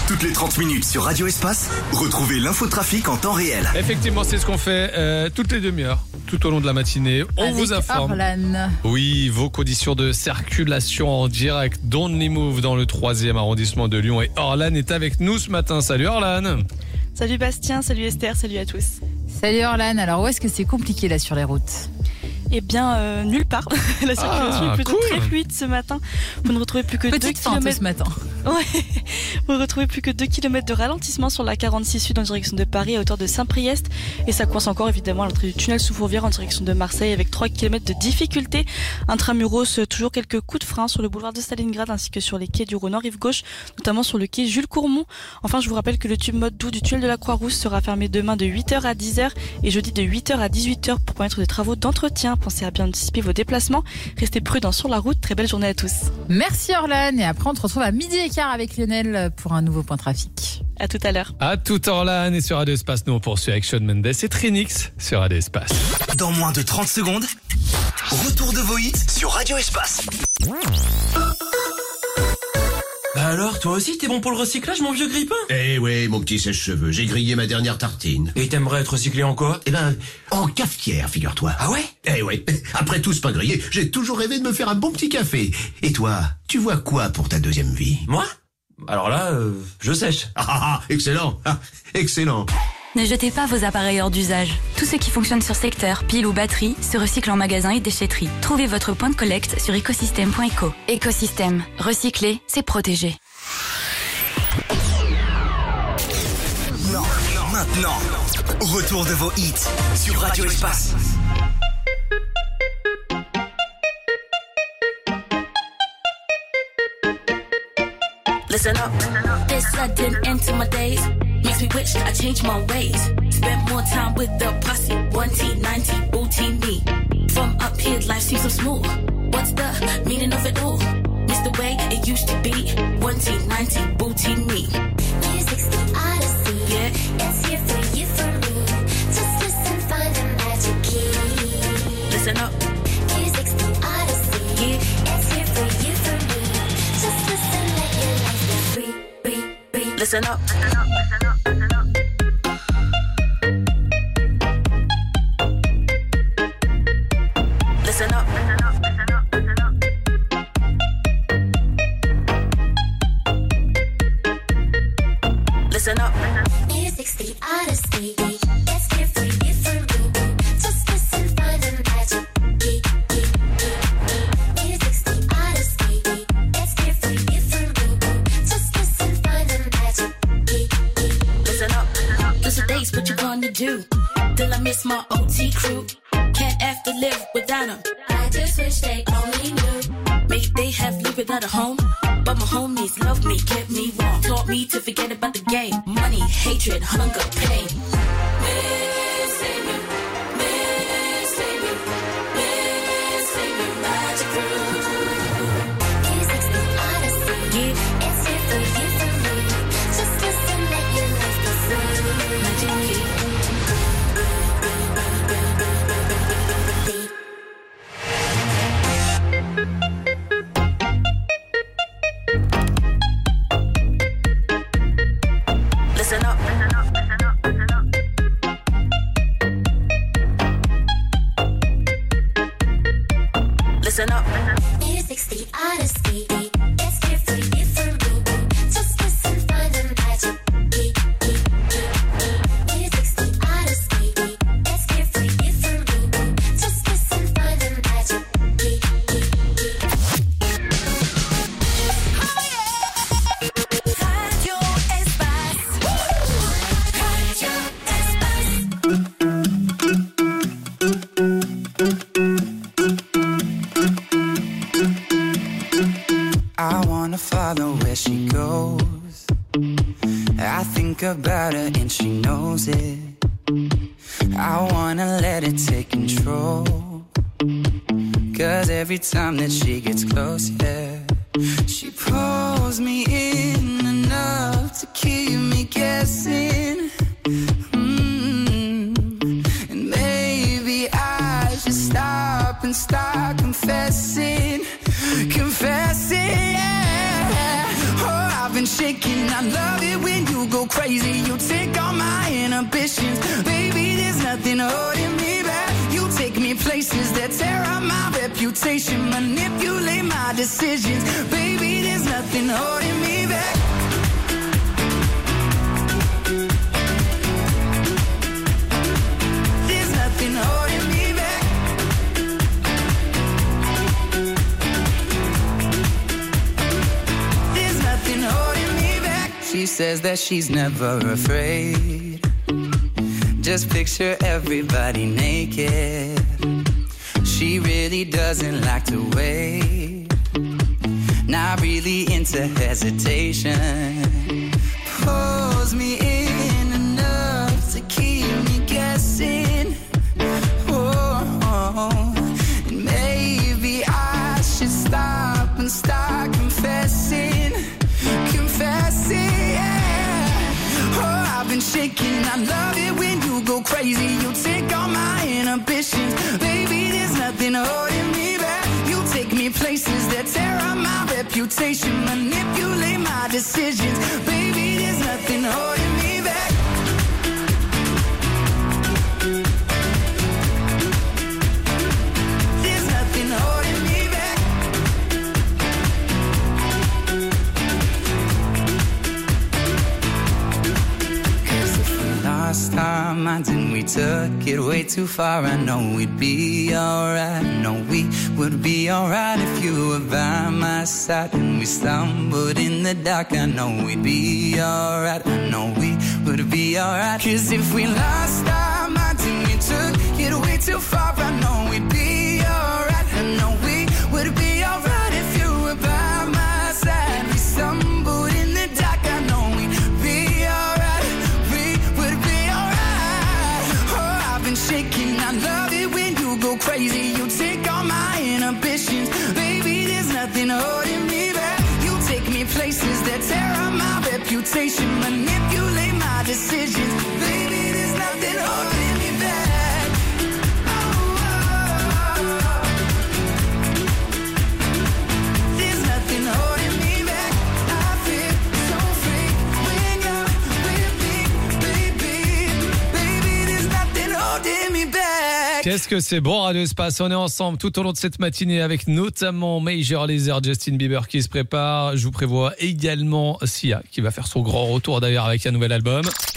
Toutes les 30 minutes sur Radio Espace, retrouvez l'infotrafic en temps réel. Effectivement, c'est ce qu'on fait toutes les demi-heures, tout au long de la matinée. On avec vous informe. Orlan. Oui, vos conditions de circulation en direct d'Only Move dans le 3e arrondissement de Lyon. Et Orlan est avec nous ce matin. Salut Orlan. Salut Bastien, salut Esther, salut à tous. Salut Orlan, alors où est-ce que c'est compliqué là sur les routes ? Eh bien, nulle part. La circulation est plutôt cool. très fluide ce matin. Vous ne retrouvez plus que 2 Petite feinte km. ce matin. Ouais. Vous ne retrouvez plus que 2 km de ralentissement sur la 46 Sud en direction de Paris à hauteur de Saint-Priest. Et ça coince encore évidemment à l'entrée du tunnel sous Fourvière en direction de Marseille avec 3 km de difficulté. Intramuros, toujours quelques coups de frein sur le boulevard de Stalingrad ainsi que sur les quais du Rhône en rive gauche, notamment sur le quai Jules Courmont. Enfin, je vous rappelle que le tube mode doux du tunnel de la Croix-Rousse sera fermé demain de 8h à 10h et jeudi de 8h à 18h pour permettre des travaux d'entretien. Pensez à bien anticiper vos déplacements. Restez prudents sur la route. Très belle journée à tous. Merci Orlan, et après on te retrouve à 12h15 avec Lionel pour un nouveau point trafic. À tout à l'heure. À tout Orlan et sur Radio Espace, nous on poursuit avec Shawn Mendes et Trinix sur Radio Espace. Dans moins de 30 secondes, retour de vos hits sur Radio Espace. Bah alors, toi aussi t'es bon pour le recyclage, mon vieux grippin? Eh ouais, mon petit sèche-cheveux, j'ai grillé ma dernière tartine. Et t'aimerais être recyclé en quoi? Eh ben, en cafetière, figure-toi. Ah ouais? Eh ouais, après tout ce pain grillé, j'ai toujours rêvé de me faire un bon petit café. Et toi, tu vois quoi pour ta deuxième vie? Moi? Alors là, je sèche. Excellent, excellent. Ne jetez pas vos appareils hors d'usage. Tout ce qui fonctionne sur secteur, pile ou batterie, se recycle en magasin et déchetterie. Trouvez votre point de collecte sur écosystème.eco. Écosystème. Recycler, c'est protéger. Maintenant, retour de vos hits sur Radio Espace. Listen up. This sudden end to my days makes me wish I changed my ways. Spent more time with the posse. 1T, 9T, booty me. From up here, life seems so smooth. What's the meaning of it all? Miss the way it used to be. 1T, 9T, booty me. Music's the odyssey. Yeah. It's here for you, for me. Just listen, find the magic key. Listen up. Music's the odyssey. Yeah. It's here for you, for me. Just listen, let your life be free, free, free. Listen up. Listen up. Listen up. Music's the odyssey. It's here for you, for me. Just listen, find the magic key, key, key. Music's the odyssey. It's here for you, for me. Just listen, find the magic key, key. Listen up. Those are days, what you gonna do? Till I miss my OT crew. Can't have to live without them. I just wish they only knew. Maybe they have lived without a home. But my homies loved me, kept me warm. Taught me to forget about the game. Money, hatred, hunger, pain. Missing you, missing you, missing you, magic crew. Music's the odyssey. Yeah, It's here for you, for me. Just listen, let your life be free. magic key. Listen up. Listen up. Music's the odyssey. It's here for you, for me. Just listen, find the magic key, key, key. Music's the odyssey. It's here for you, for me. Just listen, find the magic key, key, key. Radio Espace. Radio Espace. I wanna follow where she goes. I think about her and she knows it. I wanna let it take control. Cause every time that she gets close, yeah, she pulls me in enough to keep me guessing. And maybe I should stop and start confessing, yeah. Oh, I've been shaking I love it when you go crazy. You take all my inhibitions. Baby, there's nothing holding me back. You take me places that tear up my reputation. Manipulate my decisions. Baby, there's nothing holding me back. There's nothing holding me back. There's nothing holding me back. She says that she's never afraid. Just picture everybody naked. She really doesn't like to wait. Not really into hesitation. Pulls me in enough to keep me guessing. And maybe I should stop and start confessing. Yeah. Oh, I've been shaking. I love it when you go crazy. You take all my inhibitions. Baby, there's nothing holding me back. You take me places that tear up my reputation. Manipulate my decisions. Baby, there's nothing holding me back. There's nothing holding me back. Cause if we lost our minds and we took it way too far, I know we'd be alright. I know we would be alright if you were by my side. And we stumbled in the dark, I know we'd be alright. I know we would be alright. Cause if we lost our minds and we took it way too far, I know we'd be alright. I know we would be alright if you were by my side. We stumbled in the dark, I know we'd be alright. We would be alright. Oh, I've been shaking. I love it when you go crazy. You take all my inhibitions. Baby, there's nothing holding me back. You take me places that tear up my reputation. Manipulate my decisions. Baby, there's nothing holding me back. There's nothing holding me back. I feel so free when you're with me, baby. Baby, there's nothing holding me back. Qu'est-ce que c'est bon Radio Espace, on est ensemble tout au long de cette matinée avec notamment Major Lazer, Justin Bieber qui se prépare. Je vous prévois également Sia qui va faire son grand retour d'ailleurs avec un nouvel album.